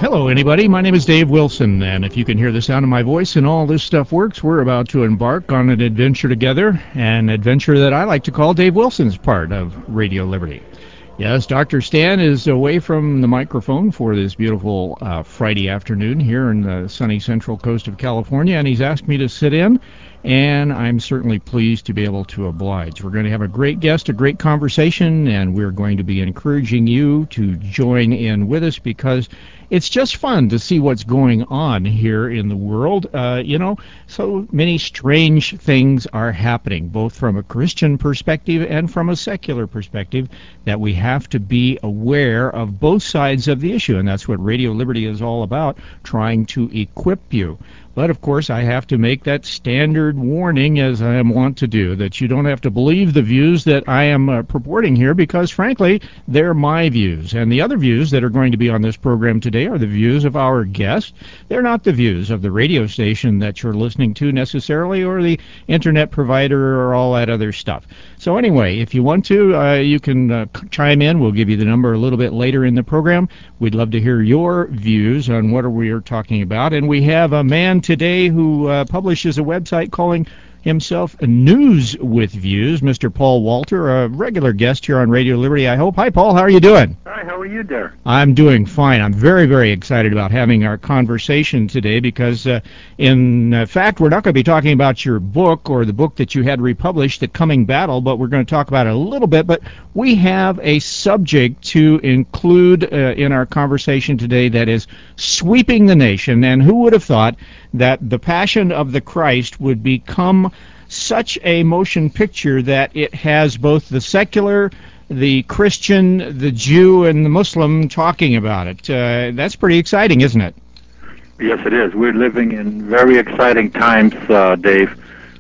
Hello, anybody. My name is Dave Wilson, and if you can hear the sound of my voice and all this stuff works, we're about to embark on an adventure together, an adventure that I like to call Dave Wilson's part of Radio Liberty. Yes, Dr. Stan is away from the microphone for this beautiful Friday afternoon here in the sunny central coast of California, and he's asked me to sit in, and I'm certainly pleased to be able to oblige. We're going to have a great guest, a great conversation, and we're going to be encouraging you to join in with us because it's just fun to see what's going on here in the world. So many strange things are happening, both from a Christian perspective and from a secular perspective, that we have to be aware of both sides of the issue, and that's what Radio Liberty is all about, trying to equip you. But, of course, I have to make that standard warning, as I am wont to do, that you don't have to believe the views that I am purporting here because, frankly, they're my views. And the other views that are going to be on this program today are the views of our guest. They're not the views of the radio station that you're listening to necessarily, or the Internet provider, or all that other stuff. So anyway, if you want to, you can chime in. We'll give you the number a little bit later in the program. We'd love to hear your views on what we are talking about. And we have a man today who publishes a website calling himself News with Views, Mr. Paul Walter, a regular guest here on Radio Liberty, I hope. Hi, Paul. How are you doing? Hi, how are you there? I'm doing fine. I'm very, very excited about having our conversation today because, in fact, we're not going to be talking about your book or the book that you had republished, The Coming Battle, but we're going to talk about it a little bit. But we have a subject to include in our conversation today that is sweeping the nation, and who would have thought that the Passion of the Christ would become such a motion picture that it has both the secular, the Christian, the Jew, and the Muslim talking about it. That's pretty exciting, isn't it? Yes, it is. We're living in very exciting times, Dave.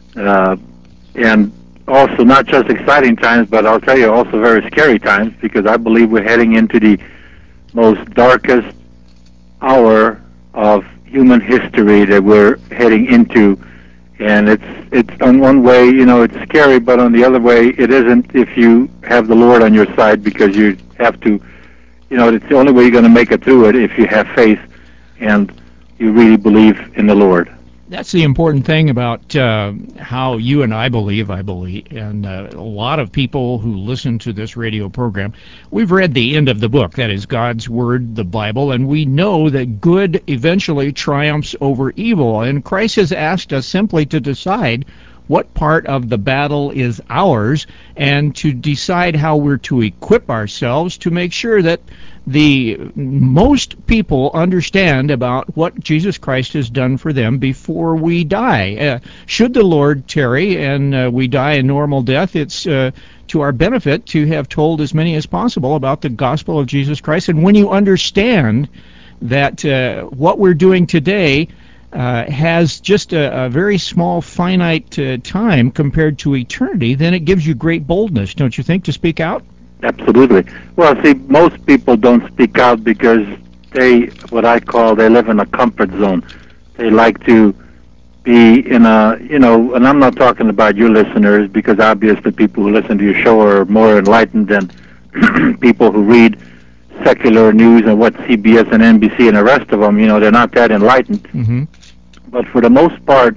And also not just exciting times, but I'll tell you also very scary times, because I believe we're heading into the most darkest hour of human history that we're heading into. And it's on one way, it's scary, but on the other way, it isn't if you have the Lord on your side, because you have to, it's the only way you're going to make it through it if you have faith and you really believe in the Lord. That's the important thing about how you and I believe, and a lot of people who listen to this radio program, we've read the end of the book, that is God's Word, the Bible, and we know that good eventually triumphs over evil, and Christ has asked us simply to decide what part of the battle is ours, and to decide how we're to equip ourselves to make sure that the most people understand about what Jesus Christ has done for them before we die. Should the Lord tarry and we die a normal death, it's to our benefit to have told as many as possible about the gospel of Jesus Christ. And when you understand that what we're doing today has just a very small, finite time compared to eternity, then it gives you great boldness, don't you think, to speak out? Absolutely. Well, see, most people don't speak out because they live in a comfort zone. They like to be in and I'm not talking about your listeners, because obviously people who listen to your show are more enlightened than people who read secular news and what CBS and NBC and the rest of them, they're not that enlightened. Mm-hmm. But for the most part,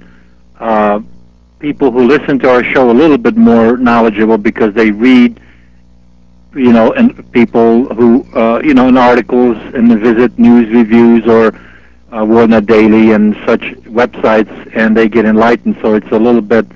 people who listen to our show are a little bit more knowledgeable because they read, and people who, in articles and visit news reviews or Warner Daily and such websites, and they get enlightened. So it's a little bit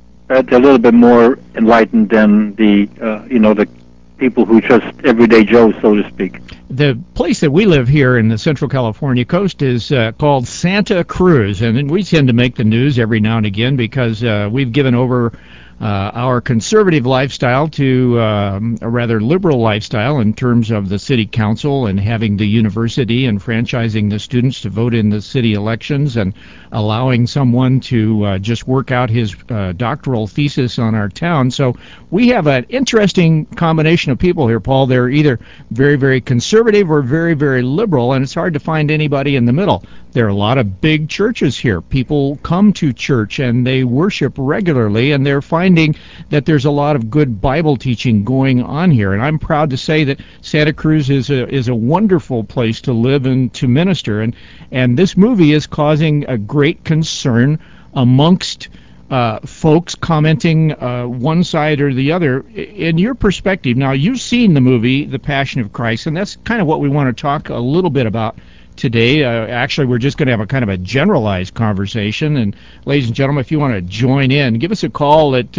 more enlightened than the people who just everyday Joes, so to speak. The place that we live here in the Central California coast is called Santa Cruz, and we tend to make the news every now and again because we've given over our conservative lifestyle to a rather liberal lifestyle in terms of the city council and having the university and franchising the students to vote in the city elections and allowing someone to just work out his doctoral thesis on our town. So we have an interesting combination of people here, Paul. They're either very, very conservative or very, very liberal, and it's hard to find anybody in the middle. There are a lot of big churches here. People come to church and they worship regularly, and they're finding finding that there's a lot of good Bible teaching going on here. And I'm proud to say that Santa Cruz is a wonderful place to live and to minister. And this movie is causing a great concern amongst folks commenting one side or the other. In your perspective, now you've seen the movie The Passion of Christ, and that's kind of what we want to talk a little bit about today. Actually, we're just going to have a kind of a generalized conversation. And ladies and gentlemen, if you want to join in, give us a call at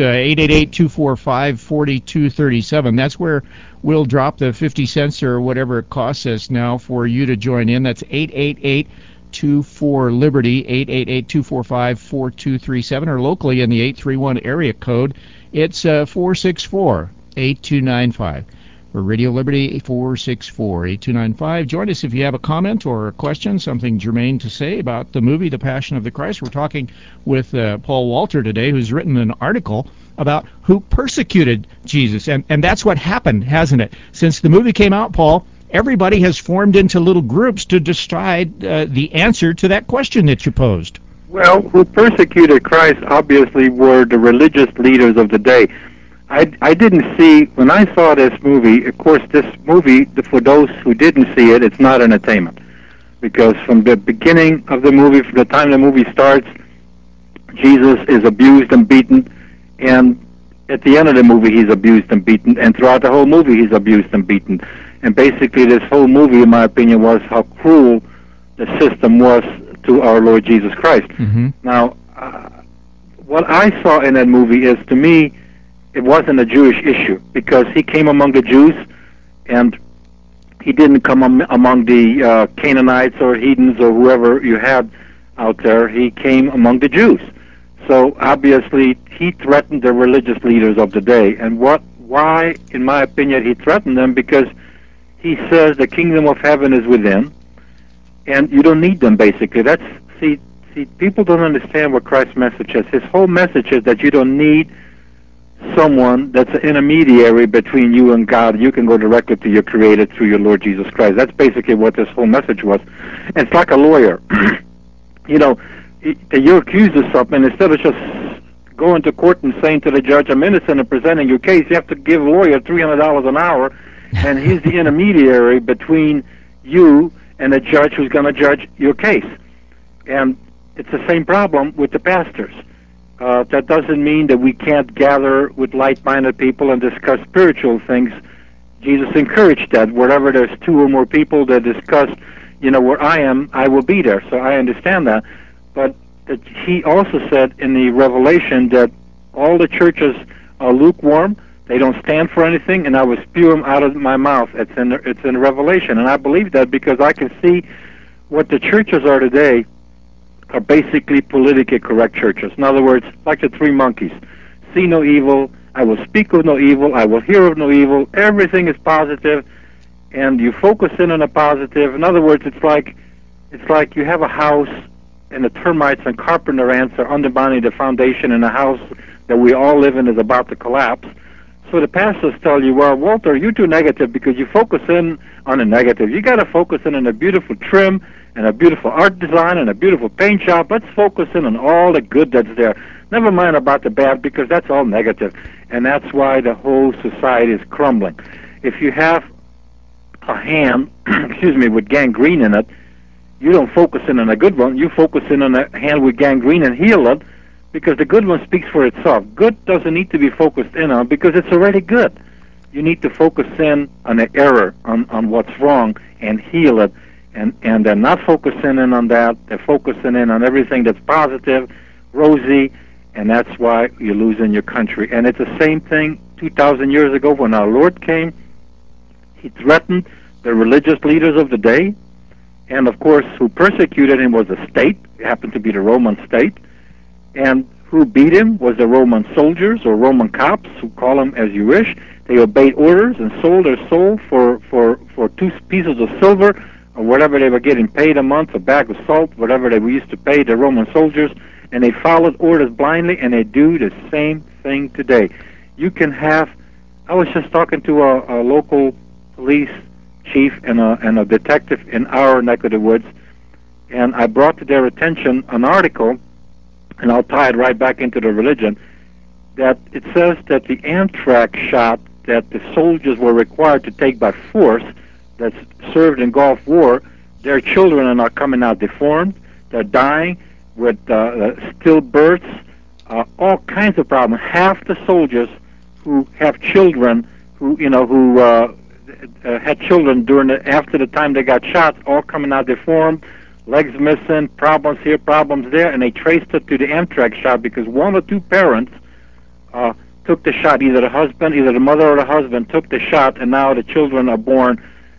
888-245-4237. That's where we'll drop the 50 cents or whatever it costs us now for you to join in. That's 888-24-LIBERTY, 888-245-4237, or locally in the 831 area code, it's 464-8295. For Radio Liberty, 464-8295. Join us if you have a comment or a question, something germane to say about the movie The Passion of the Christ. We're talking with Paul Walter today, who's written an article about who persecuted Jesus. And that's what happened, hasn't it? Since the movie came out, Paul, everybody has formed into little groups to decide the answer to that question that you posed. Well, who persecuted Christ obviously were the religious leaders of the day. I didn't see, when I saw this movie, of course, this movie, for those who didn't see it, it's not entertainment. Because from the beginning of the movie, from the time the movie starts, Jesus is abused and beaten, and at the end of the movie, he's abused and beaten, and throughout the whole movie, he's abused and beaten. And basically, this whole movie, in my opinion, was how cruel the system was to our Lord Jesus Christ. Mm-hmm. Now, what I saw in that movie is, to me, it wasn't a Jewish issue, because he came among the Jews, and he didn't come among the Canaanites or heathens or whoever you had out there. He came among the Jews. So obviously, he threatened the religious leaders of the day. And why, in my opinion, he threatened them? Because he says the kingdom of heaven is within, and you don't need them, basically. See, people don't understand what Christ's message is. His whole message is that you don't need someone that's an intermediary between you and God. You can go directly to your Creator through your Lord Jesus Christ. That's basically what this whole message was. And it's like a lawyer. You're accused of something, instead of just going to court and saying to the judge, I'm innocent, and presenting your case, you have to give a lawyer $300 an hour, and he's the intermediary between you and a judge who's going to judge your case. And it's the same problem with the pastors. That doesn't mean that we can't gather with like-minded people and discuss spiritual things. Jesus encouraged that. Wherever there's two or more people that discuss, where I am, I will be there. So I understand that. But he also said in the Revelation that all the churches are lukewarm, they don't stand for anything, and I will spew them out of my mouth. It's in Revelation. And I believe that because I can see what the churches are today are basically politically correct churches. In other words, like the three monkeys. See no evil, I will speak of no evil, I will hear of no evil, everything is positive, and you focus in on the positive. In other words, it's like you have a house, and the termites and carpenter ants are undermining the foundation in a house that we all live in is about to collapse. So the pastors tell you, well, Walter, you're too negative because you focus in on the negative. You got to focus in on a beautiful trim and a beautiful art design and a beautiful paint job. Let's focus in on all the good that's there. Never mind about the bad, because that's all negative. And that's why the whole society is crumbling. If you have a hand, with gangrene in it, you don't focus in on a good one. You focus in on a hand with gangrene and heal it, because the good one speaks for itself. Good doesn't need to be focused in on because it's already good. You need to focus in on the error, on what's wrong, and heal it. And they're not focusing in on that. They're focusing in on everything that's positive, rosy, and that's why you're losing your country. And it's the same thing 2,000 years ago when our Lord came. He threatened the religious leaders of the day. And, of course, who persecuted him was the state. It happened to be the Roman state. And who beat him was the Roman soldiers or Roman cops, who call them as you wish. They obeyed orders and sold their soul for 2 pieces of silver, or whatever they were getting paid a month, a bag of salt, whatever they used to pay the Roman soldiers, and they followed orders blindly, and they do the same thing today. You can have, I was just talking to a local police chief and a detective in our neck of the woods, and I brought to their attention an article, and I'll tie it right back into the religion. that it says that the anthrax shot that the soldiers were required to take by force that served in Gulf War, their children are not coming out deformed. They're dying with stillbirths, all kinds of problems. Half the soldiers who have children, who had children after the time they got shot, all coming out deformed, legs missing, problems here, problems there, and they traced it to the anthrax shot because one or two parents took the shot. Either the mother or the husband took the shot, and now the children are born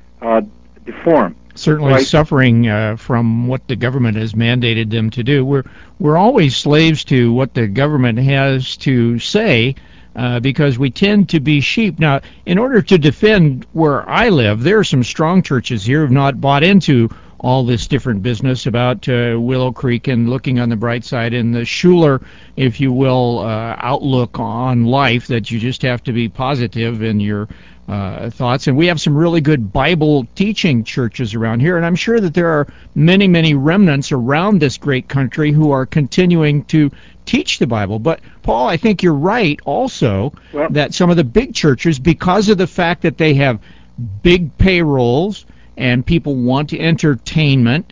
deformed. Certainly right? Suffering from what the government has mandated them to do. We're always slaves to what the government has to say because we tend to be sheep. Now, in order to defend where I live, there are some strong churches here who have not bought into all this different business about Willow Creek and looking on the bright side and the Schuller, if you will, outlook on life, that you just have to be positive in your thoughts. And we have some really good Bible teaching churches around here, and I'm sure that there are many, many remnants around this great country who are continuing to teach the Bible. But, Paul, I think you're right also that some of the big churches, because of the fact that they have big payrolls and people want entertainment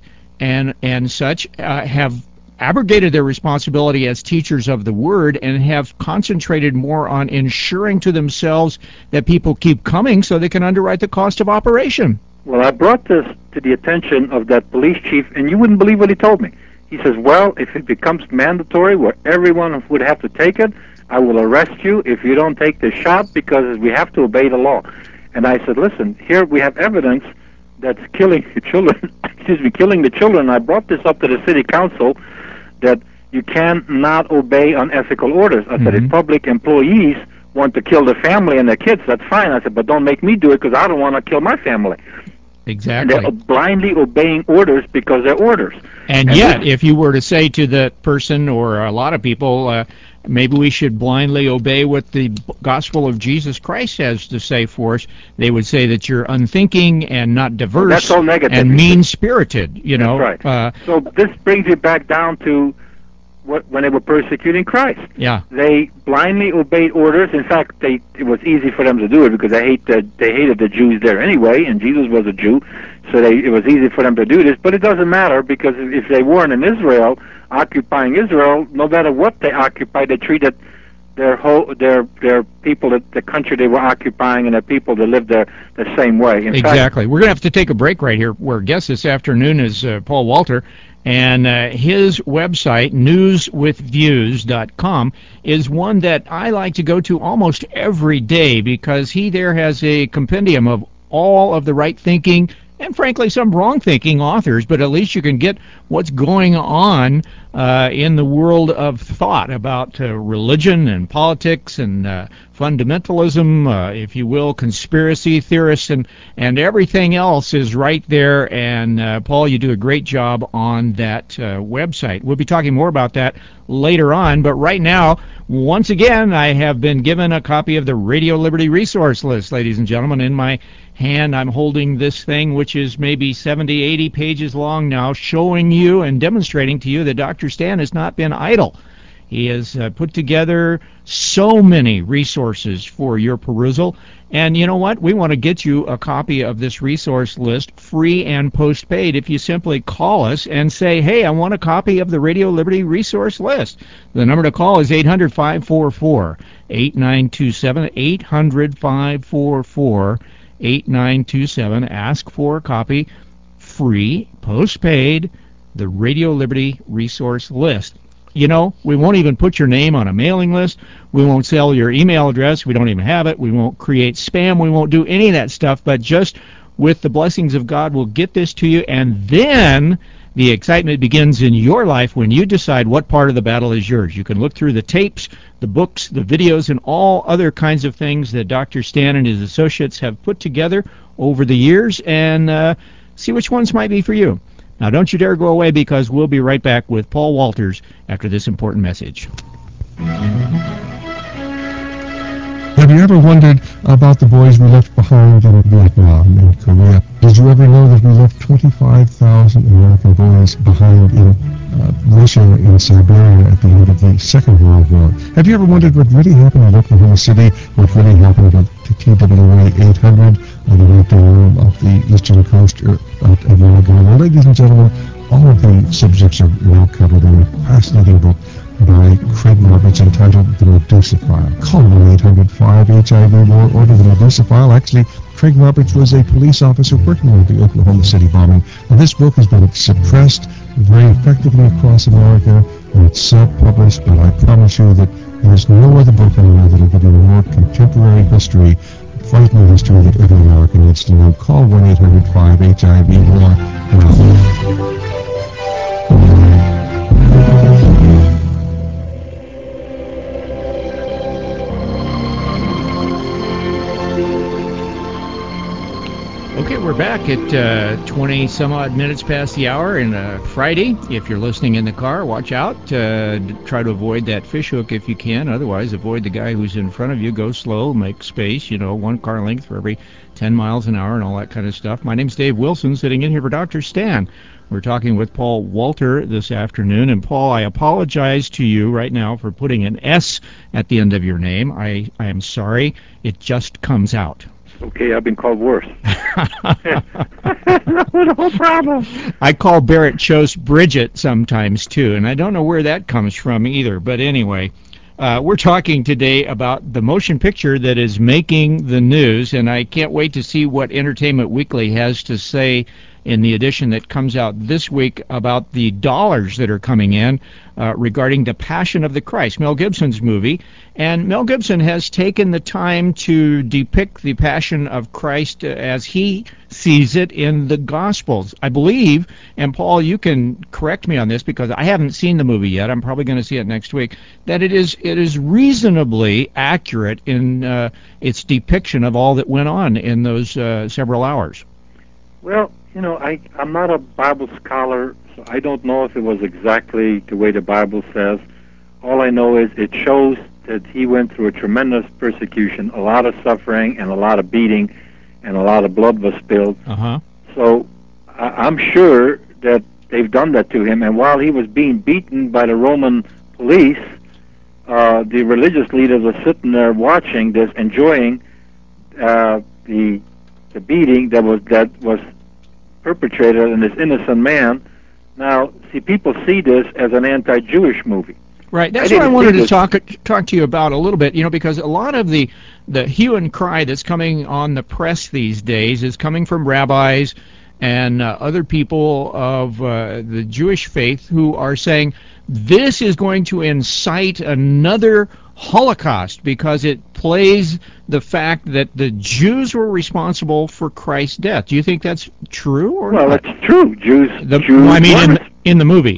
and such, have abrogated their responsibility as teachers of the Word and have concentrated more on ensuring to themselves that people keep coming so they can underwrite the cost of operation. Well, I brought this to the attention of that police chief, and you wouldn't believe what he told me. He says, well, if it becomes mandatory where everyone would have to take it, I will arrest you if you don't take the shot because we have to obey the law. And I said, listen, here we have evidence that's killing the children. Killing the children. I brought this up to the city council that you cannot obey unethical orders. I said, if public employees want to kill their family and their kids, that's fine. I said, but don't make me do it because I don't want to kill my family. Exactly. And they're blindly obeying orders because they're orders. And yet, if you were to say to that person or a lot of people, maybe we should blindly obey what the gospel of Jesus Christ has to say for us, they would say that you're unthinking and not diverse. That's all negative. And mean-spirited, you know. That's right. So this brings it back down to when they were persecuting Christ. Yeah. They blindly obeyed orders. In fact, it was easy for them to do it because they hated the Jews there anyway, and Jesus was a Jew, so it was easy for them to do this. But it doesn't matter because if they weren't in Israel, occupying Israel, no matter what they occupied, they treated their people, the country they were occupying, and the people that lived there the same way. In exactly. fact, we're going to have to take a break right here. Our guest this afternoon is Paul Walter, and his website, newswithviews.com, is one that I like to go to almost every day because he there has a compendium of all of the right thinking and frankly some wrong thinking authors, but at least you can get what's going on in the world of thought about religion and politics and fundamentalism, if you will, conspiracy theorists, and everything else is right there. And Paul, you do a great job on that website. We'll be talking more about that later on, but right now, once again, I have been given a copy of the Radio Liberty Resource List, ladies and gentlemen. In my hand, I'm holding this thing, which is maybe 70, 80 pages long now, showing you and demonstrating to you that Dr. Stan has not been idle. He has put together so many resources for your perusal. And you know what? We want to get you a copy of this resource list free and postpaid if you simply call us and say, hey, I want a copy of the Radio Liberty Resource List. The number to call is 800-544-8927, 800-544-8927. Ask for a copy, free, postpaid, the Radio Liberty Resource List. You know, we won't even put your name on a mailing list. We won't sell your email address. We don't even have it. We won't create spam. We won't do any of that stuff. But just with the blessings of God, we'll get this to you. And then the excitement begins in your life when you decide what part of the battle is yours. You can look through the tapes, the books, the videos, and all other kinds of things that Dr. Stan and his associates have put together over the years and see which ones might be for you. Now, don't you dare go away because we'll be right back with Paul Walters after this important message. Have you ever wondered about the boys we left behind in Vietnam and Korea? Did you you ever know that we left 25,000 American boys behind in Russia in Siberia at the end of the Second World War? Have you ever wondered what really happened in Oklahoma City, what really happened with the TWA 800 on the outdoor of the eastern coast of Oregon? Well, ladies and gentlemen, all of the subjects are now covered in a fascinating book by Craig Roberts entitled The Medusa File. Call 1-800-5-HIV-WAR, order The Medusa File. Actually, Craig Roberts was a police officer working on the Oklahoma City bombing. Now, this book has been suppressed very effectively across America, and it's self-published, but I promise you that there's no other book anywhere that will give you more contemporary history, frightening history that every American needs to know. Call 1-800-5-HIV-WAR now. Okay, we're back at 20 some odd minutes past the hour and Friday. If you're listening in the car, watch out. Try to avoid that fishhook if you can. Otherwise, avoid the guy who's in front of you. Go slow, make space, one car length for every 10 miles an hour and all that kind of stuff. My name's Dave Wilson, sitting in here for Dr. Stan. We're talking with Paul Walter this afternoon. And Paul, I apologize to you right now for putting an S at the end of your name. I am sorry. It just comes out. Okay, I've been called worse. No problem. I call Barrett Chose Bridget sometimes, too, and I don't know where that comes from either. But anyway, we're talking today about the motion picture that is making the news, and I can't wait to see what Entertainment Weekly has to say in the edition that comes out this week about the dollars that are coming in regarding The Passion of the Christ, Mel Gibson's movie. And Mel Gibson has taken the time to depict the Passion of Christ as he sees it in the Gospels. I believe, and Paul, you can correct me on this because I haven't seen the movie yet. I'm probably going to see it next week. That it is reasonably accurate in its depiction of all that went on in those several hours. Well, I'm not a Bible scholar, so I don't know if it was exactly the way the Bible says. All I know is it shows that he went through a tremendous persecution, a lot of suffering, and a lot of beating, and a lot of blood was spilled. Uh-huh. So I'm sure that they've done that to him, and while he was being beaten by the Roman police, the religious leaders were sitting there watching this, enjoying the beating that was perpetrated on this innocent man. Now, see, people see this as an anti-Jewish movie. Right. That's what I wanted to talk to you about a little bit, because a lot of the hue and cry that's coming on the press these days is coming from rabbis and other people of the Jewish faith who are saying this is going to incite another Holocaust because it plays the fact that the Jews were responsible for Christ's death. Do you think that's true or not? Well, it's true. Jews. I mean, in the movie.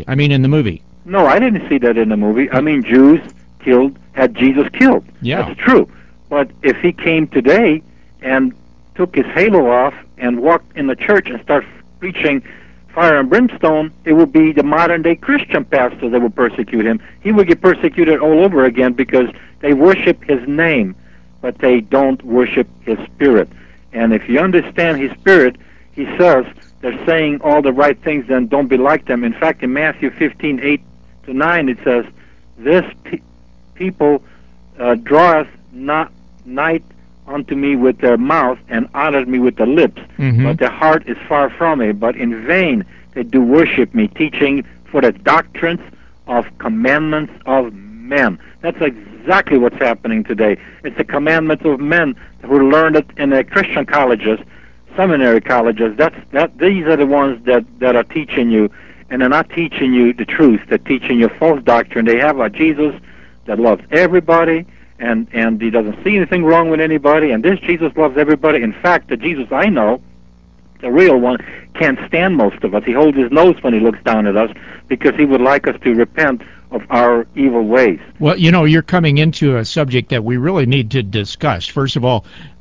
No, I didn't see that in the movie. I mean, Jews had Jesus killed. Yeah. That's true. But if he came today and took his halo off and walked in the church and started preaching fire and brimstone, it would be the modern-day Christian pastor that would persecute him. He would get persecuted all over again because they worship his name, but they don't worship his spirit. And if you understand his spirit, he says they're saying all the right things, then don't be like them. In fact, in Matthew 15:8-9, it says, this people draweth not nigh unto me with their mouth and honored me with the lips, but their heart is far from me. But in vain they do worship me, teaching for the doctrines of commandments of men. That's exactly what's happening today. It's the commandments of men who learned it in the Christian colleges, seminary colleges. These are the ones that are teaching you, and they're not teaching you the truth. They're teaching you false doctrine. They have a Jesus that loves everybody, and he doesn't see anything wrong with anybody, and this Jesus loves everybody. In fact, the Jesus I know, the real one, can't stand most of us. He holds his nose when he looks down at us because he would like us to repent of our evil ways. Well, you're coming into a subject that we really need to discuss. First of all,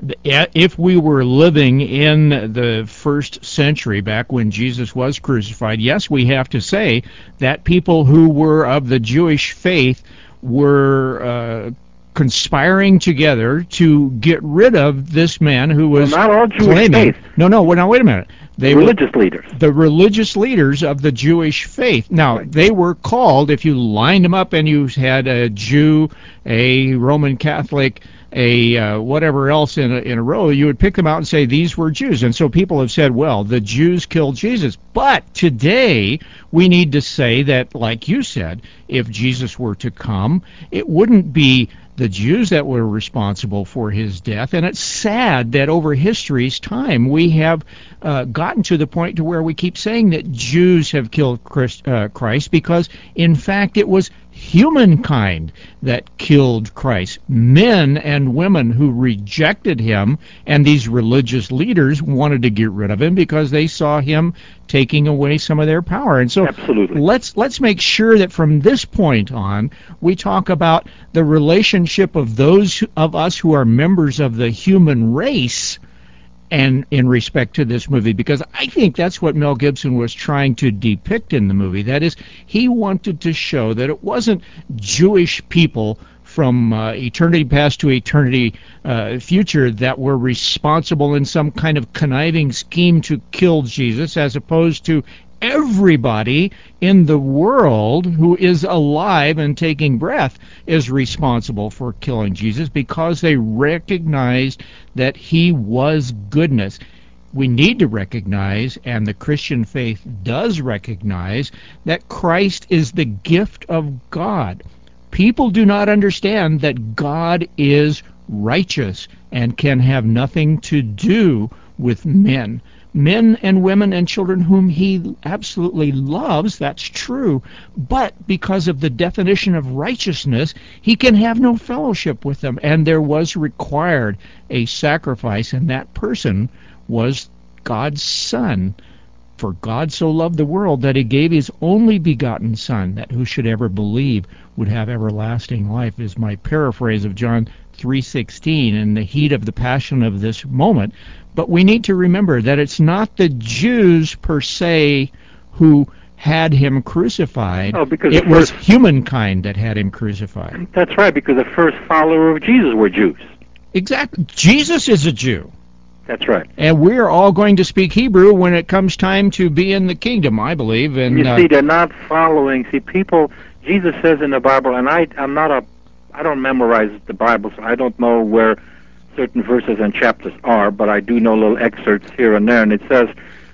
if we were living in the first century, back when Jesus was crucified, yes, we have to say that people who were of the Jewish faith were conspiring together to get rid of this man who was not all Jewish claiming. faith. No, wait a minute. religious leaders. The religious leaders of the Jewish faith. Now, Right. they were called, if you lined them up and you had a Jew, a Roman Catholic, a whatever else in a row, you would pick them out and say these were Jews. And so people have said, well, the Jews killed Jesus. But today we need to say that, like you said, if Jesus were to come, it wouldn't be the Jews that were responsible for his death. And it's sad that over history's time we have gotten to the point to where we keep saying that Jews have killed Christ, because in fact it was humankind that killed Christ. Men and women who rejected him, and these religious leaders wanted to get rid of him because they saw him taking away some of their power. And so Absolutely. let's make sure that from this point on we talk about the relationship of those of us who are members of the human race, and in respect to this movie, because I think that's what Mel Gibson was trying to depict in the movie. That is, he wanted to show that it wasn't Jewish people from eternity past to eternity future that were responsible in some kind of conniving scheme to kill Jesus, as opposed to everybody in the world who is alive and taking breath is responsible for killing Jesus, because they recognized that he was goodness. We need to recognize, and the Christian faith does recognize, that Christ is the gift of God. People do not understand that God is righteous and can have nothing to do with men and women and children whom he absolutely loves. That's true. But because of the definition of righteousness, he can have no fellowship with them. And there was required a sacrifice, and that person was God's Son. For God so loved the world that he gave his only begotten Son, that who should ever believe would have everlasting life, is my paraphrase of John 3:16 in the heat of the passion of this moment. But we need to remember that it's not the Jews per se who had him crucified. No, because it was humankind that had him crucified. That's right, because the first follower of Jesus were Jews. Exactly. Jesus is a Jew. That's right. And we're all going to speak Hebrew when it comes time to be in the kingdom, I believe. And you see, they're not following. See, people, Jesus says in the Bible, and I don't memorize the Bible, so I don't know where certain verses and chapters are, but I do know little excerpts here and there, and it says,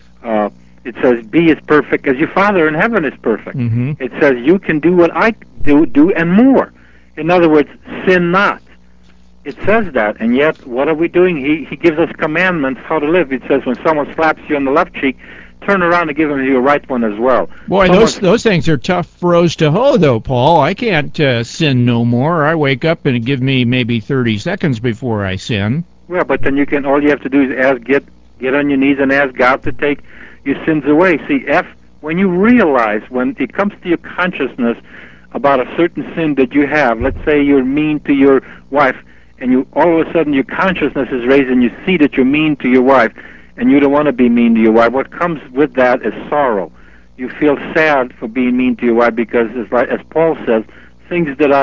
be as perfect as your Father in heaven is perfect. Mm-hmm. It says, you can do what I do and more. In other words, sin not. It says that, and yet, what are we doing? He gives us commandments how to live. It says, when someone slaps you on the left cheek, turn around and give them your right one as well. Boy, those things are tough rows to hoe, though, Paul. I can't sin no more. I wake up and give me maybe 30 seconds before I sin. Well, but then all you have to do is get on your knees and ask God to take your sins away. See, when you realize, when it comes to your consciousness about a certain sin that you have, let's say you're mean to your wife, and all of a sudden your consciousness is raised and you see that you're mean to your wife, and you don't want to be mean to your wife, what comes with that is sorrow. You feel sad for being mean to your wife, because, as Paul says, things that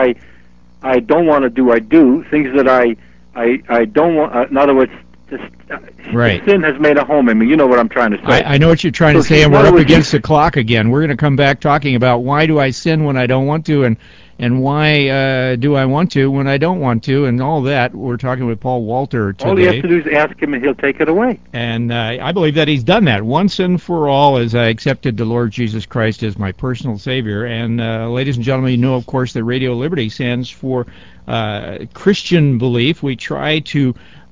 I don't want to do, I do. Things that I don't want, in other words, right. Sin has made a home in me. You know what I'm trying to say. I know what you're trying to say, and we're up against the clock again. We're going to come back talking about why do I sin when I don't want to, and why do I want to when I don't want to, and all that. We're talking with Paul Walter today. All you have to do is ask him, and he'll take it away. And I believe that he's done that once and for all, as I accepted the Lord Jesus Christ as my personal Savior. And ladies and gentlemen, you know, of course, that Radio Liberty stands for Christian belief. We try to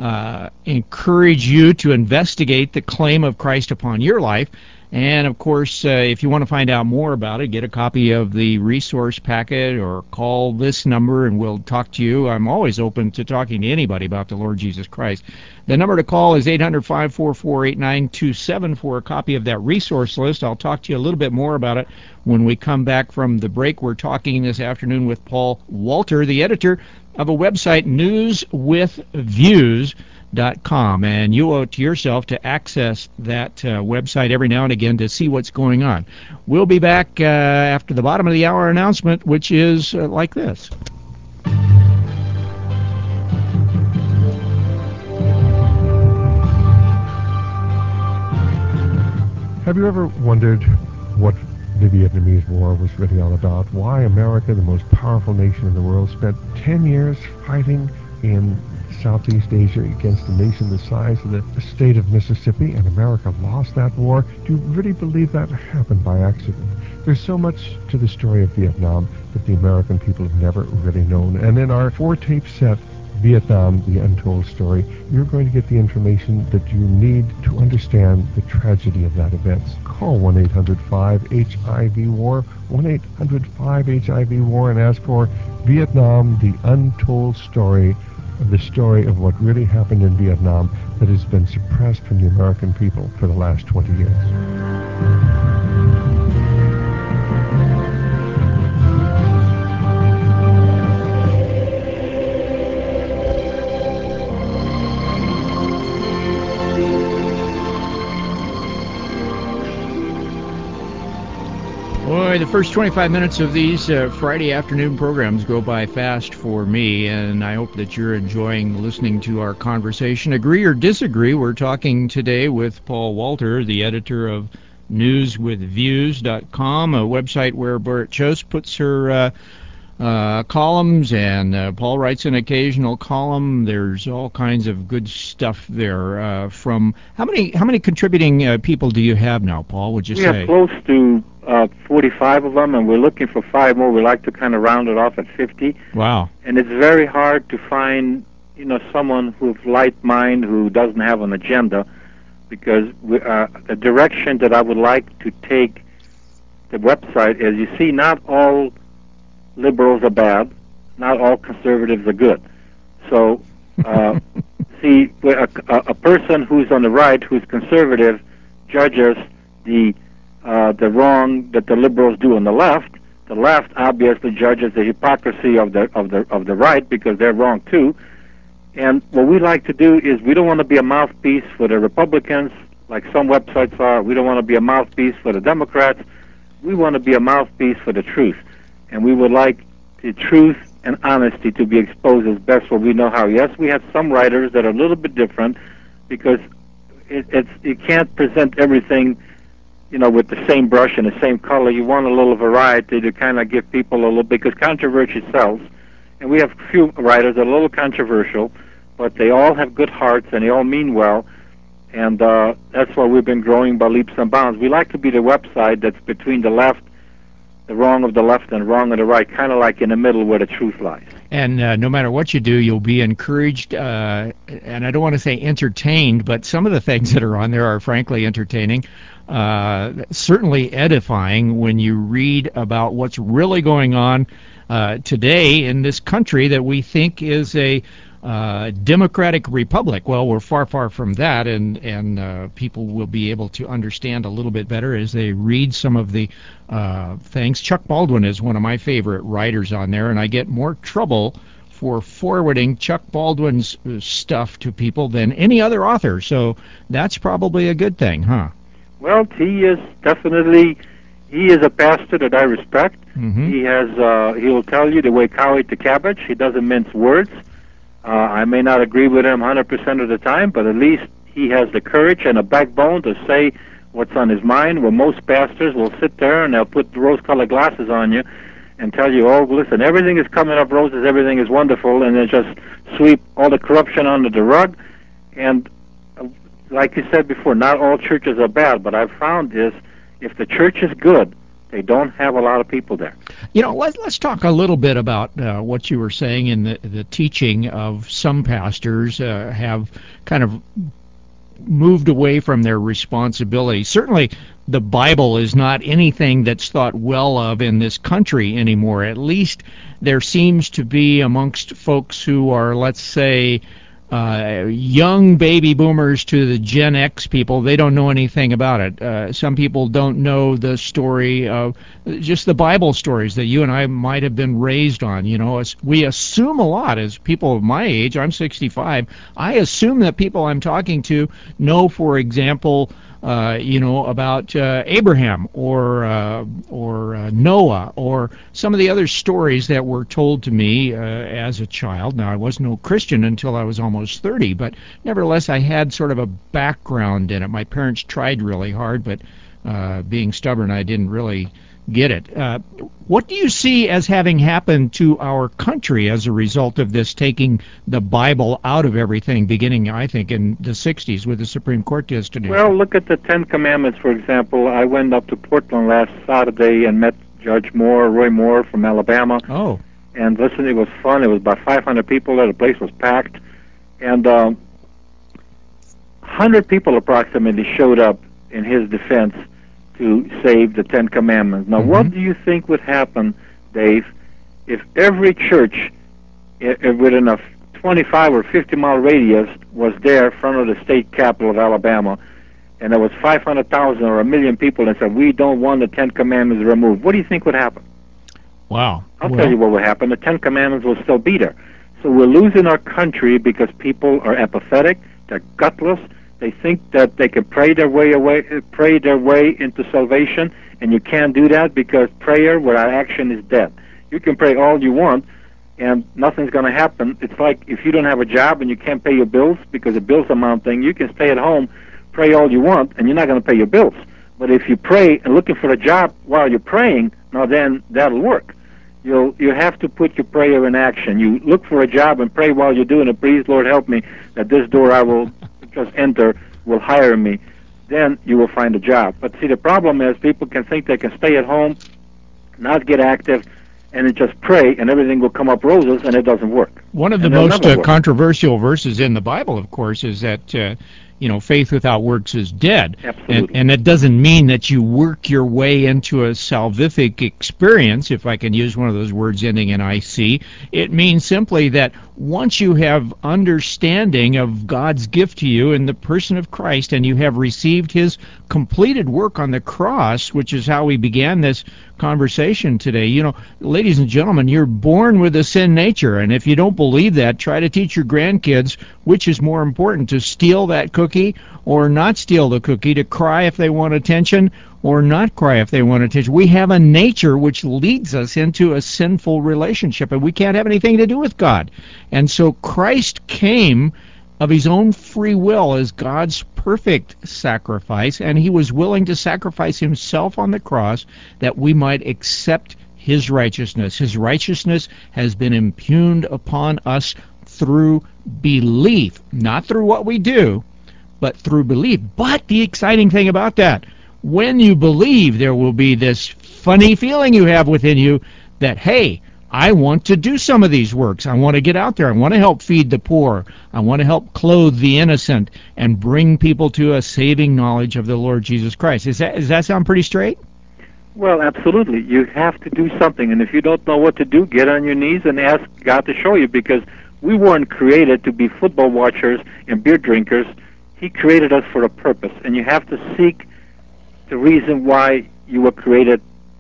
encourage you to investigate the claim of Christ upon your life. And, of course, if you want to find out more about it, get a copy of the resource packet or call this number and we'll talk to you. I'm always open to talking to anybody about the Lord Jesus Christ. The number to call is 800-544-8927 for a copy of that resource list. I'll talk to you a little bit more about it when we come back from the break. We're talking this afternoon with Paul Walter, the editor of a website, newswithviews.com, and you owe it to yourself to access that website every now and again to see what's going on. We'll be back after the bottom of the hour announcement, which is like this. Have you ever wondered what the Vietnamese War was really all about? Why America, the most powerful nation in the world, spent 10 years fighting in Southeast Asia against a nation the size of the state of Mississippi, and America lost that war? Do you really believe that happened by accident? There's so much to the story of Vietnam that the American people have never really known. And in our 4-tape set, Vietnam, The Untold Story, you're going to get the information that you need to understand the tragedy of that event. Call 1-800-5-HIV-WAR, 1-800-5-HIV-WAR, and ask for Vietnam, The Untold Story, the story of what really happened in Vietnam that has been suppressed from the American people for the last 20 years. Boy, the first 25 minutes of these Friday afternoon programs go by fast for me, and I hope that you're enjoying listening to our conversation. Agree or disagree, we're talking today with Paul Walter, the editor of newswithviews.com, a website where Bert Chose puts her columns, and Paul writes an occasional column. There's all kinds of good stuff there. From how many contributing people do you have now, Paul? Would you say? We have close to 45 of them, and we're looking for 5 more. We like to kind of round it off at 50. Wow! And it's very hard to find, someone who's light mind who doesn't have an agenda, because the direction that I would like to take the website is, you see, not all liberals are bad, not all conservatives are good. So, see, a person who's on the right, who's conservative, judges the wrong that the liberals do on the left. The left obviously judges the hypocrisy of the right, because they're wrong too. And what we like to do is, we don't want to be a mouthpiece for the Republicans, like some websites are. We don't want to be a mouthpiece for the Democrats. We want to be a mouthpiece for the truth. And we would like the truth and honesty to be exposed as best what we know how. Yes, we have some writers that are a little bit different, because you can't present everything, with the same brush and the same color. You want a little variety to kind of give people a little, because controversy sells. And we have a few writers that are a little controversial, but they all have good hearts and they all mean well. And that's why we've been growing by leaps and bounds. We like to be the website that's between the left, the wrong of the left, and wrong of the right, kind of like in the middle where the truth lies. And no matter what you do, you'll be encouraged, and I don't want to say entertained, but some of the things that are on there are frankly entertaining, certainly edifying when you read about what's really going on today in this country that we think is a democratic republic. Well, we're far, far from that, and people will be able to understand a little bit better as they read some of the things. Chuck Baldwin is one of my favorite writers on there, and I get more trouble for forwarding Chuck Baldwin's stuff to people than any other author, so that's probably a good thing, huh? Well, he is definitely, he is a pastor that I respect. Mm-hmm. He'll tell you the way cow ate the cabbage. He doesn't mince words. I may not agree with him 100% of the time, but at least he has the courage and a backbone to say what's on his mind, where most pastors will sit there and they'll put rose-colored glasses on you and tell you, oh, listen, everything is coming up roses, everything is wonderful, and they just sweep all the corruption under the rug. And like you said before, not all churches are bad, but I've found is, if the church is good, they don't have a lot of people there. Let's talk a little bit about what you were saying in the teaching of some pastors have kind of moved away from their responsibility. Certainly, the Bible is not anything that's thought well of in this country anymore. At least there seems to be amongst folks who are, let's say, young baby boomers to the Gen X people, they don't know anything about it. Some people don't know the story of just the Bible stories that you and I might have been raised on. We assume a lot as people of my age. I'm 65. I assume that people I'm talking to know, for example, about Abraham or Noah, or some of the other stories that were told to me as a child. Now, I was no Christian until I was almost 30, but nevertheless, I had sort of a background in it. My parents tried really hard, but being stubborn, I didn't really get it. What do you see as having happened to our country as a result of this taking the Bible out of everything, beginning, I think, in the 60s with the Supreme Court yesterday? Well, look at the Ten Commandments, for example. I went up to Portland last Saturday and met Judge Roy Moore from Alabama. Oh. And listen, it was fun. It was about 500 people there. The place was packed. And 100 people approximately showed up in his defense to save the Ten Commandments. Now, what do you think would happen, Dave, if every church within a 25 or 50-mile radius was there in front of the state capitol of Alabama, and there was 500,000 or 1 million people and said, we don't want the Ten Commandments removed? What do you think would happen? Wow. I'll tell you what would happen. The Ten Commandments will still be there. So we're losing our country because people are apathetic, they're gutless, they think that they can pray their way into salvation, and you can't do that because prayer without action is dead. You can pray all you want, and nothing's going to happen. It's like if you don't have a job and you can't pay your bills because the bills are mounting, you can stay at home, pray all you want, and you're not going to pay your bills. But if you pray and looking for a job while you're praying, now then that'll work. You have to put your prayer in action. You look for a job and pray while you're doing it. Please, Lord, help me that this door I will just enter will hire me. Then you will find a job. But see, the problem is people can think they can stay at home, not get active, and just pray, and everything will come up roses, and it doesn't work. One of the most controversial verses in the Bible, of course, is that faith without works is dead. Absolutely. And that doesn't mean that you work your way into a salvific experience, if I can use one of those words ending in IC. It means simply that once you have understanding of God's gift to you in the person of Christ, and you have received his completed work on the cross, which is how we began this conversation today. Ladies and gentlemen, you're born with a sin nature, and if you don't believe that, try to teach your grandkids which is more important, to steal that cookie or not steal the cookie, to cry if they want attention or not cry if they want attention. We have a nature which leads us into a sinful relationship, and we can't have anything to do with God. And so Christ came of his own free will as God's perfect sacrifice, and he was willing to sacrifice himself on the cross that we might accept his righteousness. His righteousness has been impugned upon us through belief, not through what we do, but through belief. But the exciting thing about that, when you believe, there will be this funny feeling you have within you that, hey, I want to do some of these works. I want to get out there. I want to help feed the poor. I want to help clothe the innocent and bring people to a saving knowledge of the Lord Jesus Christ. Does that sound pretty straight? Well, absolutely. You have to do something, and if you don't know what to do, get on your knees and ask God to show you, because we weren't created to be football watchers and beer drinkers. He created us for a purpose, and you have to seek the reason why you were created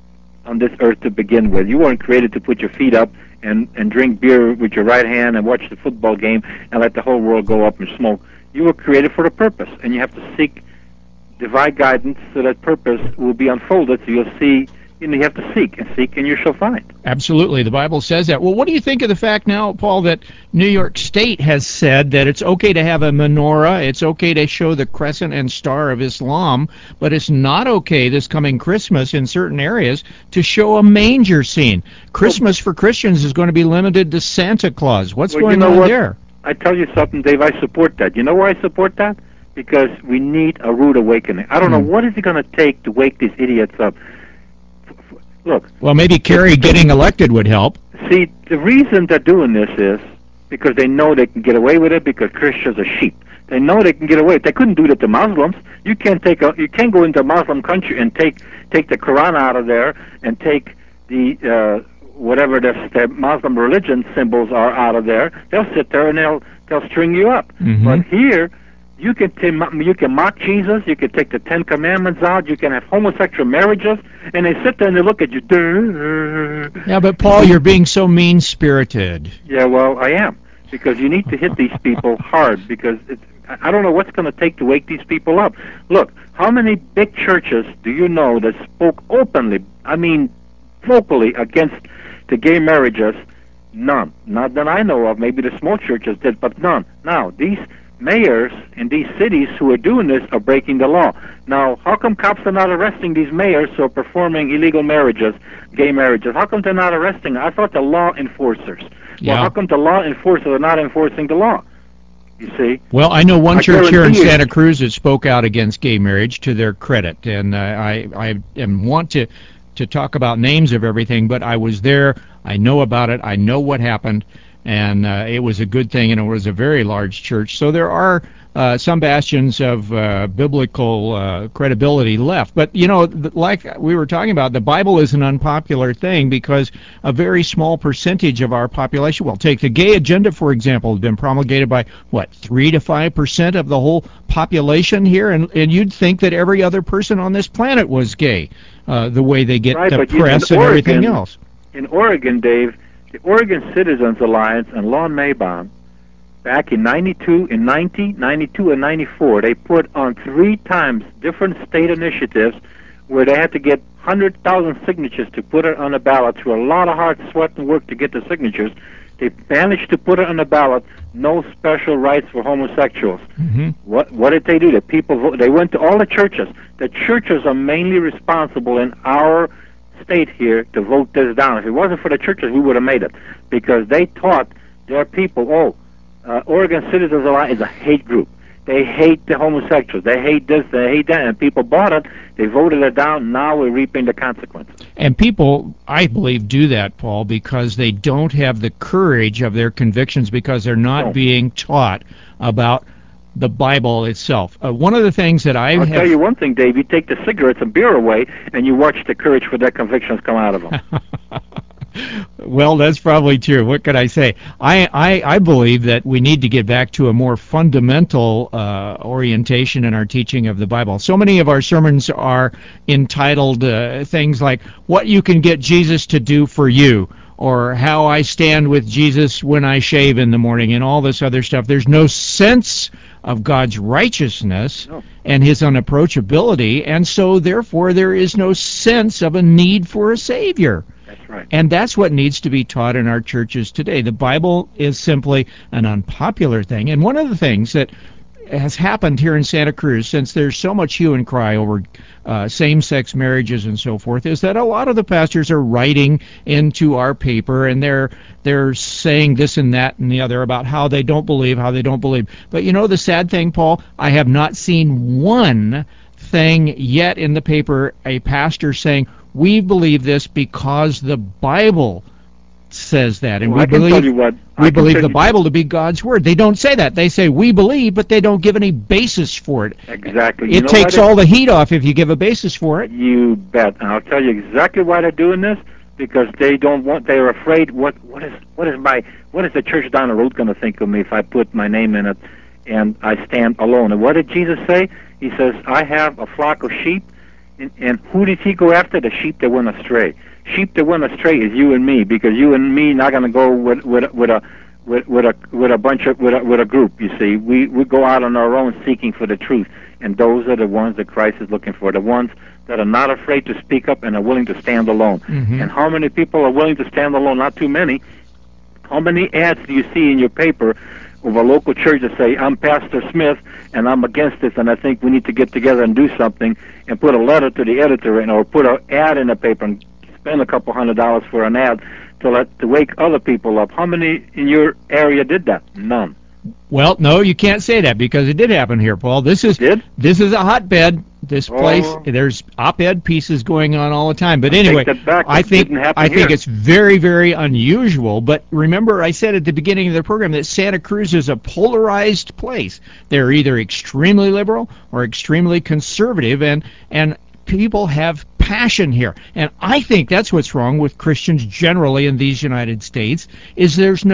on this earth to begin with. You weren't created to put your feet up and drink beer with your right hand and watch the football game and let the whole world go up and smoke. You were created for a purpose, and you have to seek divine guidance so that purpose will be unfolded. So you'll see, you have to seek and you shall find. Absolutely. The Bible says that. Well, what do you think of the fact now, Paul, that New York State has said that it's okay to have a menorah, it's okay to show the crescent and star of Islam, but it's not okay this coming Christmas in certain areas to show a manger scene? Christmas for Christians is going to be limited to Santa Claus. What's going on there? I tell you something, Dave, I support that. You know why I support that? Because we need a rude awakening. I don't know what is it going to take to wake these idiots up. Look. Well, maybe Kerry getting elected would help. See, the reason they're doing this is because they know they can get away with it because Christians are sheep. They know they can get away. They couldn't do that to Muslims. You can't go into a Muslim country and take the Quran out of there and take the whatever the Muslim religion symbols are out of there. They'll sit there and they'll string you up. Mm-hmm. But here, you can mock Jesus, you can take the Ten Commandments out, you can have homosexual marriages, and they sit there and they look at you. Yeah, but Paul, you're being so mean-spirited. Yeah, well, I am, because you need to hit these people hard, because I don't know what's going to take to wake these people up. Look, how many big churches do you know that spoke openly, I mean vocally, against the gay marriages? None. Not that I know of. Maybe the small churches did, but none. Now, these mayors in these cities who are doing this are breaking the law. Now, how come cops are not arresting these mayors who are performing illegal marriages, gay marriages? How come they're not arresting them? I thought the law enforcers. Yeah. Well, how come the law enforcers are not enforcing the law? You see? Well, I know one church here in guarantee you- Santa Cruz that spoke out against gay marriage to their credit, and I want to talk about names of everything, but I was there. I know about it. I know what happened, and it was a good thing, and it was a very large church. So there are some bastions of biblical credibility left. But, you know, like we were talking about, the Bible is an unpopular thing because a very small percentage of our population, well, take the gay agenda, for example, has been promulgated by, 3 to 5% of the whole population here? And you'd think that every other person on this planet was gay, the way they get Right, the but press in and everything Oregon- else. In Oregon, Dave, the Oregon Citizens Alliance and Lon Mabon, back in 92, and 94, they put on 3 times different state initiatives where they had to get 100,000 signatures to put it on the ballot through a lot of hard sweat and work to get the signatures. They managed to put it on the ballot, no special rights for homosexuals. Mm-hmm. What did they do? The people vote. They went to all the churches. The churches are mainly responsible in our state here to vote this down. If it wasn't for the churches, we would have made it, because they taught their people, Oregon Citizens Alliance is a hate group. They hate the homosexuals. They hate this. They hate that. And people bought it. They voted it down. Now we're reaping the consequences. And people, I believe, do that, Paul, because they don't have the courage of their convictions, because they're not being taught about the Bible itself. One of the things that I'll tell you one thing, Dave. You take the cigarettes and beer away, and you watch the courage for their convictions come out of them. Well, that's probably true. What could I say? I believe that we need to get back to a more fundamental orientation in our teaching of the Bible. So many of our sermons are entitled things like, what you can get Jesus to do for you, or how I stand with Jesus when I shave in the morning, and all this other stuff. There's no sense of God's righteousness and his unapproachability, and so therefore there is no sense of a need for a Savior. That's right. And that's what needs to be taught in our churches today. The Bible is simply an unpopular thing. And one of the things that has happened here in Santa Cruz, since there's so much hue and cry over same-sex marriages and so forth, is that a lot of the pastors are writing into our paper, and they're saying this and that and the other about how they don't believe. But you know the sad thing, Paul? I have not seen one thing yet in the paper, a pastor saying, we believe this because the Bible says that, and we believe the Bible to be God's word. They don't say that. They say we believe, but they don't give any basis for it. Exactly. It takes all the heat off if you give a basis for it. You bet. And I'll tell you exactly why they're doing this, because they're afraid what is the church down the road going to think of me if I put my name in it and I stand alone. And what did Jesus say? He says, I have a flock of sheep. And who did he go after? The sheep that went astray. Sheep that went astray is you and me, because you and me not going to go with a group. You see, we go out on our own seeking for the truth, and those are the ones that Christ is looking for. The ones that are not afraid to speak up and are willing to stand alone. Mm-hmm. And how many people are willing to stand alone? Not too many. How many ads do you see in your paper of a local church that say, I'm Pastor Smith, and I'm against this, and I think we need to get together and do something, and put a letter to the editor, or put an ad in the paper and spend a couple $100 for an ad to wake other people up? How many in your area did that? None. Well, no, you can't say that, because it did happen here, Paul. This is a hotbed. This place, there's op-ed pieces going on all the time. But anyway, I think it's very, very unusual. But remember, I said at the beginning of the program that Santa Cruz is a polarized place. They're either extremely liberal or extremely conservative, and people have passion here. And I think that's what's wrong with Christians generally in these United States, is there's no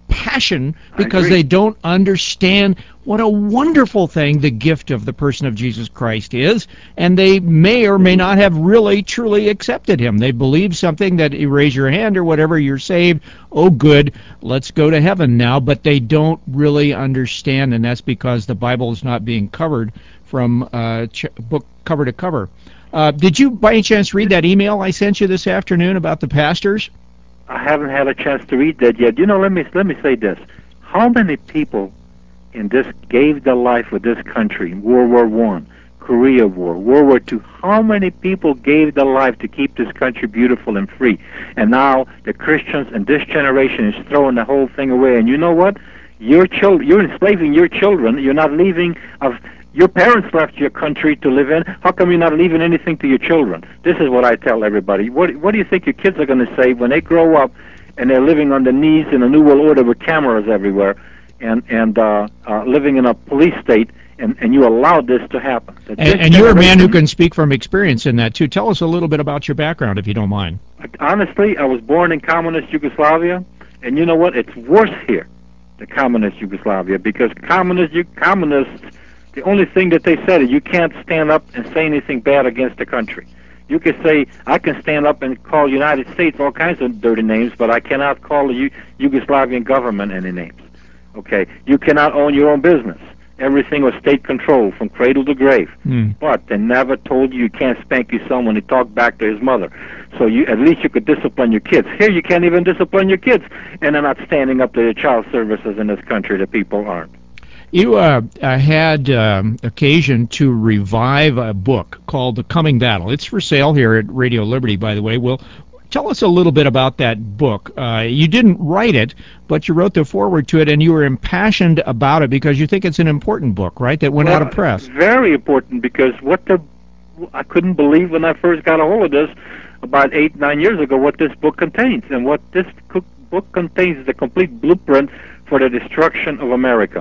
passion because they don't understand what a wonderful thing the gift of the person of Jesus Christ is, and they may or may not have really, truly accepted him. They believe something that you raise your hand or whatever, you're saved, oh good, let's go to heaven now, but they don't really understand, and that's because the Bible is not being covered from book cover to cover. Did you, by any chance, read that email I sent you this afternoon about the pastors? I haven't had a chance to read that yet. You know, let me say this. How many people in this gave their life for this country? World War I, Korea War, World War II. How many people gave their life to keep this country beautiful and free? And now the Christians in this generation is throwing the whole thing away. And you know what? You're enslaving your children. You're not leaving your parents left your country to live in. How come you're not leaving anything to your children? This is what I tell everybody. What do you think your kids are going to say when they grow up and they're living on their knees in a new world order with cameras everywhere and living in a police state, and you allowed this to happen? And you're a man who can speak from experience in that, too. Tell us a little bit about your background, if you don't mind. Honestly, I was born in communist Yugoslavia, and you know what? It's worse here, the communist Yugoslavia, because communists, the only thing that they said is you can't stand up and say anything bad against the country. You can say, I can stand up and call United States all kinds of dirty names, but I cannot call the Yugoslavian government any names. Okay? You cannot own your own business. Everything was state controlled from cradle to grave. But they never told you can't spank your son when he talked back to his mother. So at least you could discipline your kids. Here you can't even discipline your kids, and they're not standing up to the child services in this country. The people aren't. You had occasion to revive a book called The Coming Battle. It's for sale here at Radio Liberty, by the way. Well, tell us a little bit about that book. You didn't write it, but you wrote the foreword to it, and you were impassioned about it because you think it's an important book, right, that went out of press. Very important, because I couldn't believe when I first got a hold of this about 8-9 years ago what this book contains. And what this book contains is the complete blueprint for the destruction of America.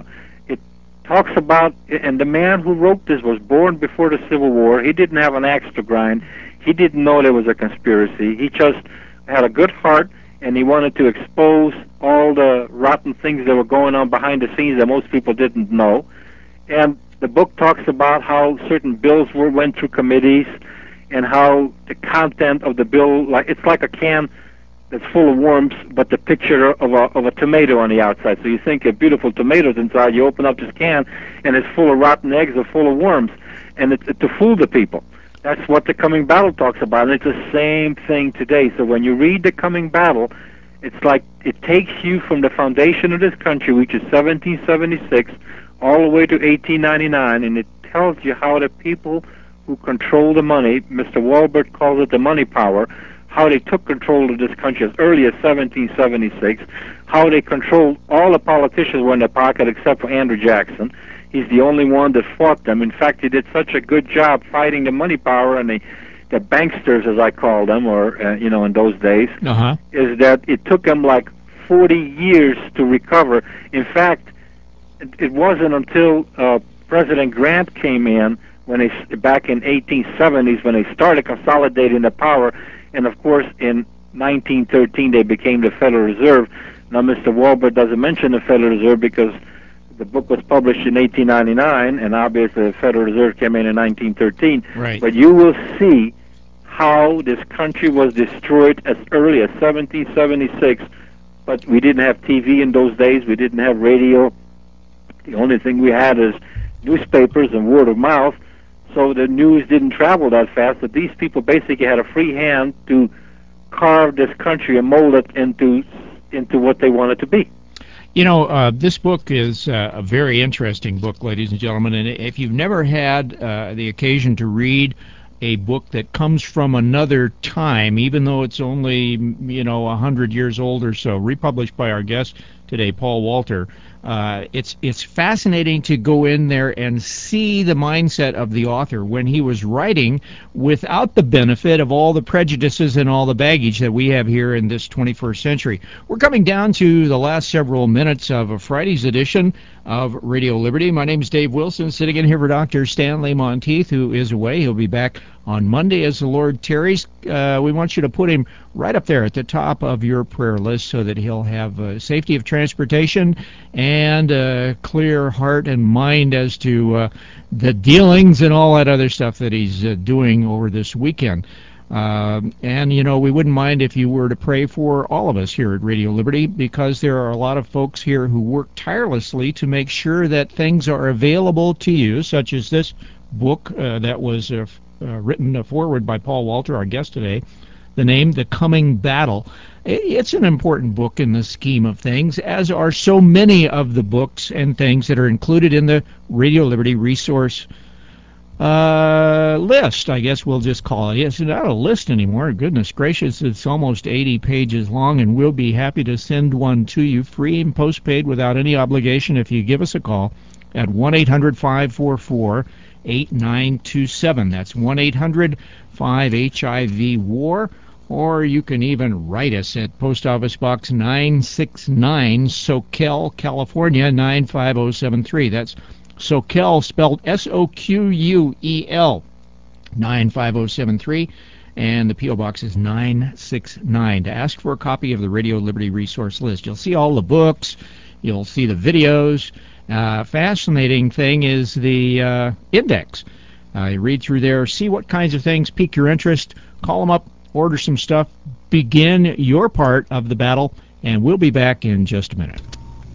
Talks about, and the man who wrote this was born before the Civil War. He didn't have an axe to grind. He didn't know there was a conspiracy. He just had a good heart, and he wanted to expose all the rotten things that were going on behind the scenes that most people didn't know. And the book talks about how certain bills went through committees, and how the content of the bill, it's like a can that's full of worms, but the picture of a tomato on the outside. So you think a beautiful tomato's inside, you open up this can, and it's full of rotten eggs or full of worms, and it's to fool the people. That's what The Coming Battle talks about, and it's the same thing today. So when you read The Coming Battle, it's like it takes you from the foundation of this country, which is 1776, all the way to 1899, and it tells you how the people who control the money, Mr. Walbert calls it the money power, how they took control of this country as early as 1776, how they controlled all the politicians were in their pocket except for Andrew Jackson. He's the only one that fought them. In fact, he did such a good job fighting the money power and the banksters, as I call them, or in those days, is that it took them like 40 years to recover. In fact, it wasn't until President Grant came in back in 1870s when they started consolidating the power. And, of course, in 1913, they became the Federal Reserve. Now, Mr. Walbert doesn't mention the Federal Reserve because the book was published in 1899, and obviously the Federal Reserve came in 1913. Right. But you will see how this country was destroyed as early as 1776. But we didn't have TV in those days. We didn't have radio. The only thing we had is newspapers and word of mouth. So the news didn't travel that fast, but these people basically had a free hand to carve this country and mold it into what they want it to be. This book is a very interesting book, ladies and gentlemen, and if you've never had the occasion to read a book that comes from another time, even though it's only 100 years old or so, republished by our guest today, Paul Walter, it's fascinating to go in there and see the mindset of the author when he was writing without the benefit of all the prejudices and all the baggage that we have here in this 21st century. We're coming down to the last several minutes of a Friday's edition of Radio Liberty. My name is Dave Wilson, sitting in here for Dr. Stanley Monteith, who is away. He'll be back on Monday as the Lord tarries. We want you to put him right up there at the top of your prayer list so that he'll have safety of travel transportation and a clear heart and mind as to the dealings and all that other stuff that he's doing over this weekend. And, you know, we wouldn't mind if you were to pray for all of us here at Radio Liberty, because there are a lot of folks here who work tirelessly to make sure that things are available to you, such as this book that was written forward by Paul Walter, our guest today, the name The Coming Battle. It's an important book in the scheme of things, as are so many of the books and things that are included in the Radio Liberty resource list, I guess we'll just call it. It's not a list anymore. Goodness gracious, it's almost 80 pages long, and we'll be happy to send one to you free and postpaid without any obligation if you give us a call at 1-800-544-8927. That's 1-800-5HIV-WAR, or you can even write us at Post Office Box 969, Soquel, California, 95073. That's Soquel, spelled S-O-Q-U-E-L, 95073, and the P.O. Box is 969. To ask for a copy of the Radio Liberty resource list, you'll see all the books, you'll see the videos. Fascinating thing is the index. You read through there, see what kinds of things pique your interest, call them up, order some stuff, begin your part of the battle, and we'll be back in just a minute.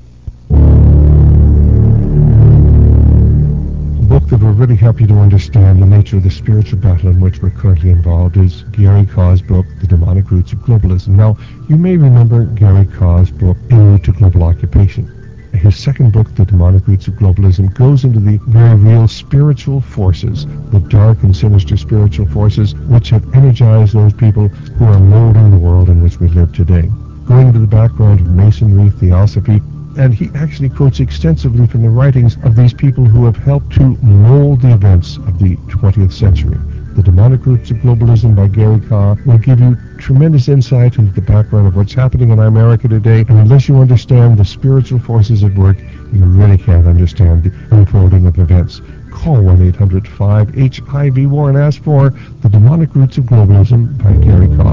Book that will really help you to understand the nature of the spiritual battle in which we're currently involved is Gary Kaw's book, The Demonic Roots of Globalism. Now, you may remember Gary Kaw's book, En Route to Global Occupation. His second book, The Demonic Roots of Globalism, goes into the very real spiritual forces, the dark and sinister spiritual forces which have energized those people who are molding the world in which we live today. Going into the background of Masonry, Theosophy, and he actually quotes extensively from the writings of these people who have helped to mold the events of the 20th century. The Demonic Roots of Globalism by Gary Kaw will give you tremendous insight into the background of what's happening in America today, and unless you understand the spiritual forces at work, you really can't understand the unfolding of events. Call 1-800-5HIV-WAR and ask for The Demonic Roots of Globalism by Gary Kaw.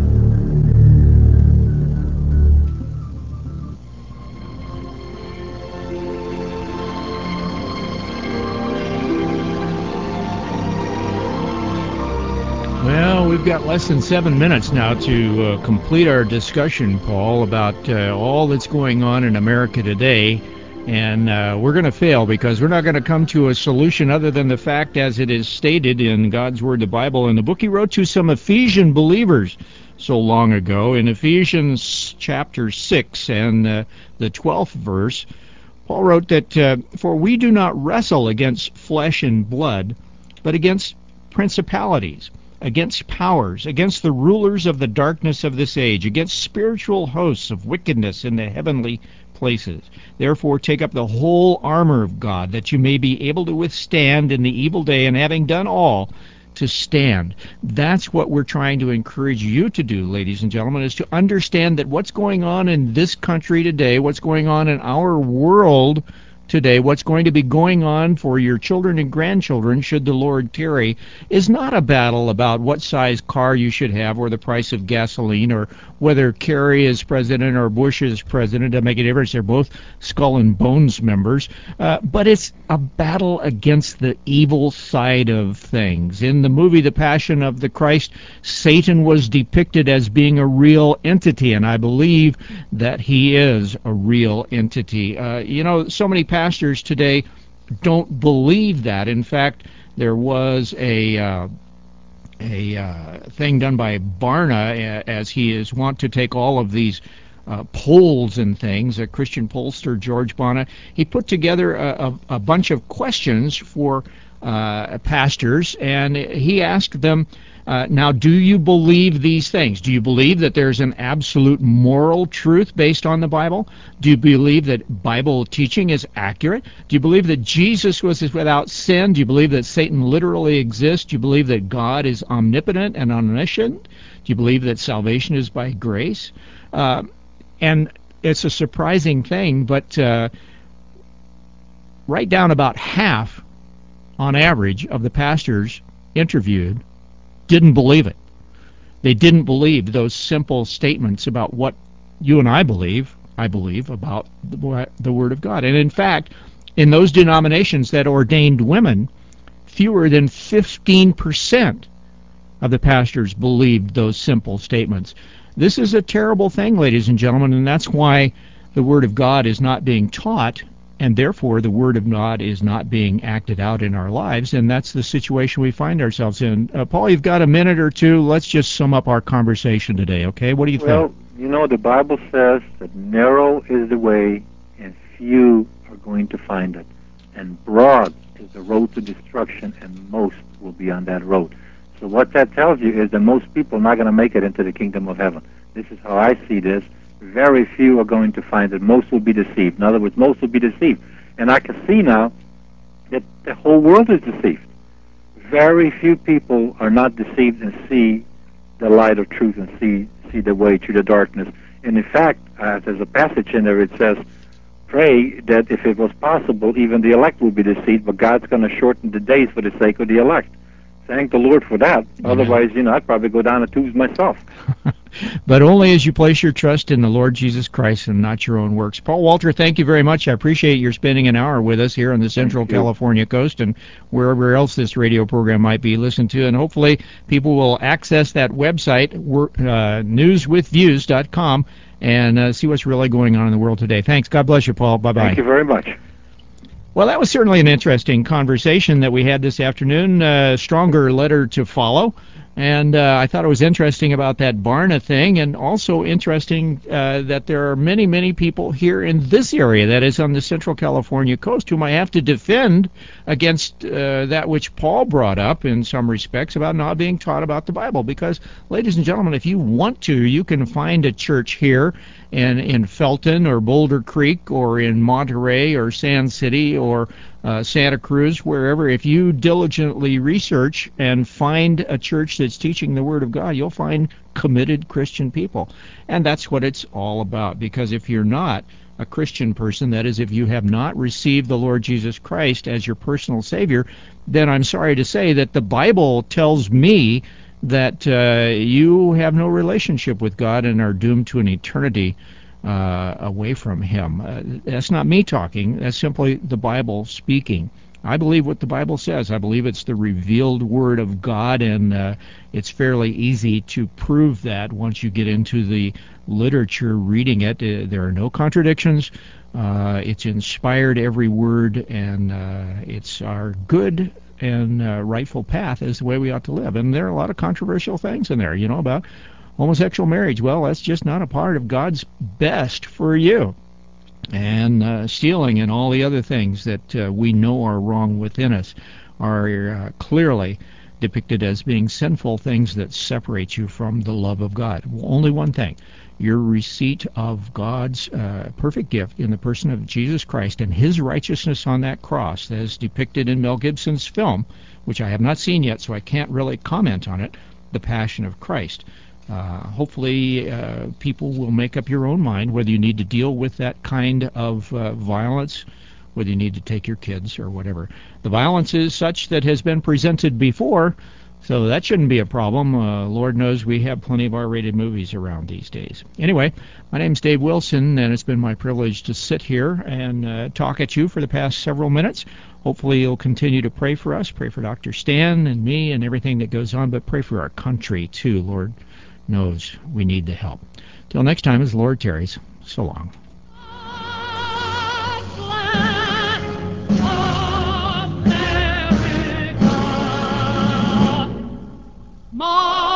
Well, we've got less than 7 minutes now to complete our discussion, Paul, about all that's going on in America today. And we're going to fail because we're not going to come to a solution other than the fact, as it is stated in God's Word, the Bible, in the book he wrote to some Ephesian believers so long ago. In Ephesians chapter 6 and the 12th verse, Paul wrote that, "For we do not wrestle against flesh and blood, but against principalities, against powers, against the rulers of the darkness of this age, against spiritual hosts of wickedness in the heavenly places. Therefore take up the whole armor of God, that you may be able to withstand in the evil day, and having done all, to stand." That's what we're trying to encourage you to do, ladies and gentlemen, is to understand that what's going on in this country today, what's going on in our world today, what's going to be going on for your children and grandchildren should the Lord tarry, is not a battle about what size car you should have or the price of gasoline or whether Kerry is president or Bush is president. Doesn't make a difference. They're both Skull and Bones members. But it's a battle against the evil side of things. In the movie The Passion of the Christ, Satan was depicted as being a real entity, and I believe that he is a real entity. So many pastors today don't believe that. In fact, there was a thing done by Barna, as he is wont to take all of these polls and things, a Christian pollster, George Barna. He put together a bunch of questions for pastors, and he asked them, now, do you believe these things? Do you believe that there's an absolute moral truth based on the Bible? Do you believe that Bible teaching is accurate? Do you believe that Jesus was without sin? Do you believe that Satan literally exists? Do you believe that God is omnipotent and omniscient? Do you believe that salvation is by grace? And it's a surprising thing, but right down about half, on average, of the pastors interviewed didn't believe it. They didn't believe those simple statements about what you and I believe. I believe, about the Word of God. And in fact, in those denominations that ordained women, fewer than 15% of the pastors believed those simple statements. This is a terrible thing, ladies and gentlemen, and that's why the Word of God is not being taught, and therefore the Word of God is not being acted out in our lives, and that's the situation we find ourselves in. Paul, you've got a minute or two. Let's just sum up our conversation today, okay? What do you think? Well, you know, the Bible says that narrow is the way, and few are going to find it. And broad is the road to destruction, and most will be on that road. So what that tells you is that most people are not going to make it into the kingdom of heaven. This is how I see this. Very few are going to find it. Most will be deceived. In other words, most will be deceived. And I can see now that the whole world is deceived. Very few people are not deceived and see the light of truth and see the way through the darkness. And in fact, there's a passage in there. It says, pray that if it was possible, even the elect will be deceived, but God's going to shorten the days for the sake of the elect. Thank the Lord for that. Amen. Otherwise, I'd probably go down the tubes myself. But only as you place your trust in the Lord Jesus Christ and not your own works. Paul Walter, thank you very much. I appreciate your spending an hour with us here on the Central California coast and wherever else this radio program might be listened to. And hopefully people will access that website, newswithviews.com, and see what's really going on in the world today. Thanks. God bless you, Paul. Bye-bye. Thank you very much. Well, that was certainly an interesting conversation that we had this afternoon. Stronger letter to follow. And I thought it was interesting about that Barna thing, and also interesting that there are many, many people here in this area, that is on the Central California coast, whom I have to defend against that which Paul brought up in some respects about not being taught about the Bible. Because, ladies and gentlemen, if you want to, you can find a church here in Felton or Boulder Creek or in Monterey or Sand City or Santa Cruz, wherever. If you diligently research and find a church that's teaching the Word of God, you'll find committed Christian people. And that's what it's all about. Because if you're not a Christian person, that is, if you have not received the Lord Jesus Christ as your personal Savior, then I'm sorry to say that the Bible tells me that you have no relationship with God and are doomed to an eternity away from Him. That's not me talking. That's simply the Bible speaking. I believe what the Bible says. I believe it's the revealed Word of God, and it's fairly easy to prove that once you get into the literature reading it. There are no contradictions. It's inspired, every word, and it's our good and rightful path is the way we ought to live. And there are a lot of controversial things in there, about homosexual marriage. Well, that's just not a part of God's best for you. And stealing and all the other things that we know are wrong within us are clearly depicted as being sinful things that separate you from the love of God. Only one thing: your receipt of God's perfect gift in the person of Jesus Christ and His righteousness on that cross, as depicted in Mel Gibson's film, which I have not seen yet, so I can't really comment on it, The Passion of Christ. Hopefully people will make up your own mind whether you need to deal with that kind of violence, whether you need to take your kids or whatever. The violence is such that has been presented before, so that shouldn't be a problem. Lord knows we have plenty of R-rated movies around these days. Anyway, my name's Dave Wilson, and it's been my privilege to sit here and talk at you for the past several minutes. Hopefully you'll continue to pray for us, pray for Dr. Stan and me and everything that goes on, but pray for our country too. Lord knows we need the help. Till next time, as the Lord tarries, so long. America,